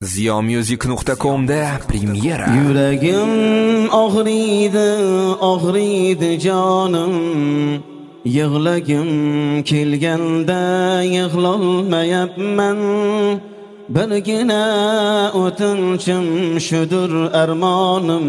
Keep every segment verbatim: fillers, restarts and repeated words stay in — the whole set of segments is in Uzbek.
ziyo music nuqta com da premyera. Yuragim og'riydi, og'riydi jonim. Yig'lagim kelganda yig'lolmayapman. Birgina o'tinchim shudur armonim.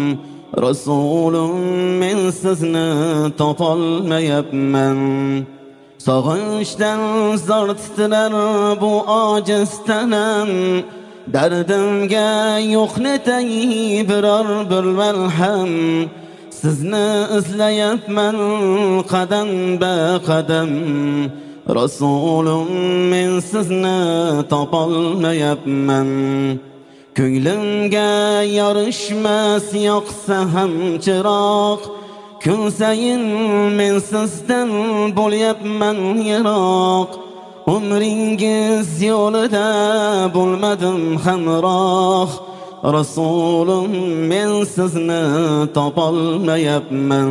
Rasulum, men sizni topolmayapman. Sog'inchdan zor titrar bu ojiz tanam. Dardimga yo'q netay biror bir malham. Sizni izlayapman qadam ba qadam. Rasulum, men sizni topolmayapman. Ko'nglimga yorishmas yoqsa ham chiroq. Kun sayin men sizdan bo'lyapman yiroq. Umringiz yo'lida bo'lmadim hamroh. Rasulum, men sizni topolmayapman.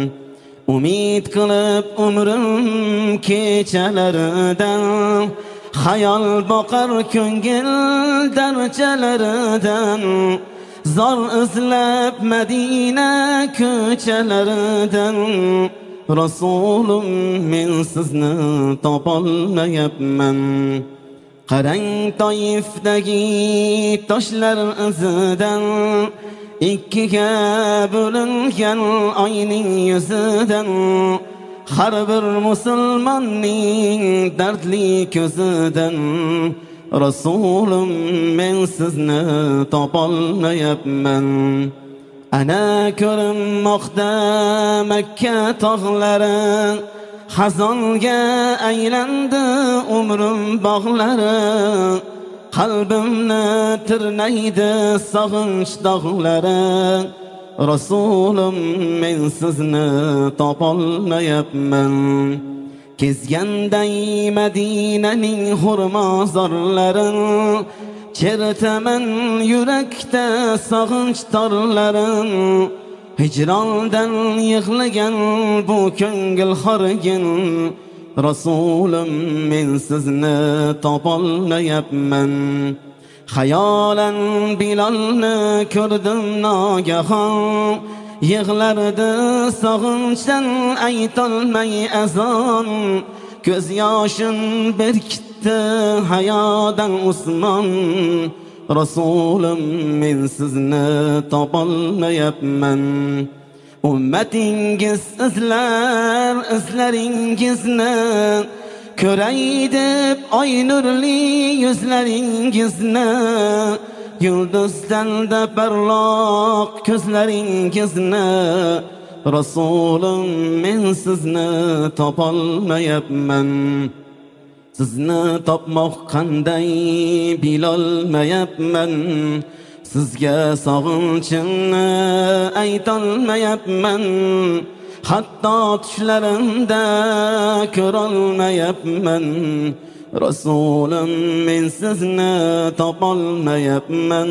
Umid qilib umrim kechalaridan, xayol boqar ko'ngil darchalaridan. Zor izlab Madina ko'chalaridan. Rasulum, men sizni topolmayapman. Qarang Toifdagi toshlar izidan, ikkiga bo'lingan oyning yuzidan. Har bir musulmonning dardli ko'zidan. Rasulum, men sizni topolmayapman. Ana ko'rinmoqda Makka tog'lari, xazonga aylandi umrim bog'lari. Qalbimni tirnaydi sog'inch dog'lari. Rasulum, men sizni topolmayapman. Kezganday Madinaning hurmozorlarin, chertaman yurakda sog'inch torlarin. Hijrondan yig'lagan bu ko'ngil xorgin. Rasulum, men sizni topolmayapman. Xayolan Bilolni ko'rdim nogahon. Yig'lardi sog'inchdan aytolmay azon. Ko'z yoshin berkitdi hayodan Usmon. Rasulum, men sizni topolmayapman. Ummatingiz izlar izlaringizni, ko'ray deb oy nurli yuzlaringizni. Yulduzdan da parloq ko'zlaringizni. Rasulum, men sizni topolmayapman. Sizni topmoq qanday bilolmayapman. Sizga sog'inchimni aytolmayapman. Hatto tushlarimda ko'rolmayapman. Rasulum, men sizni topolmayapman.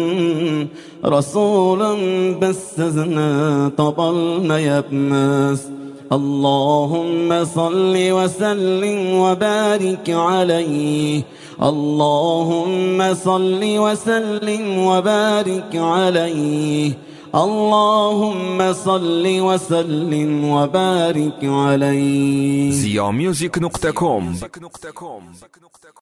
Rasulum, biz sizni topolmayapmiz. Allahumma salli wa sallim wa barik alayhi. Allahumma salli wa sallim wa barik alayhi. Allahumma salli wa sallim wa barik alayhi. ziyo music nuqta com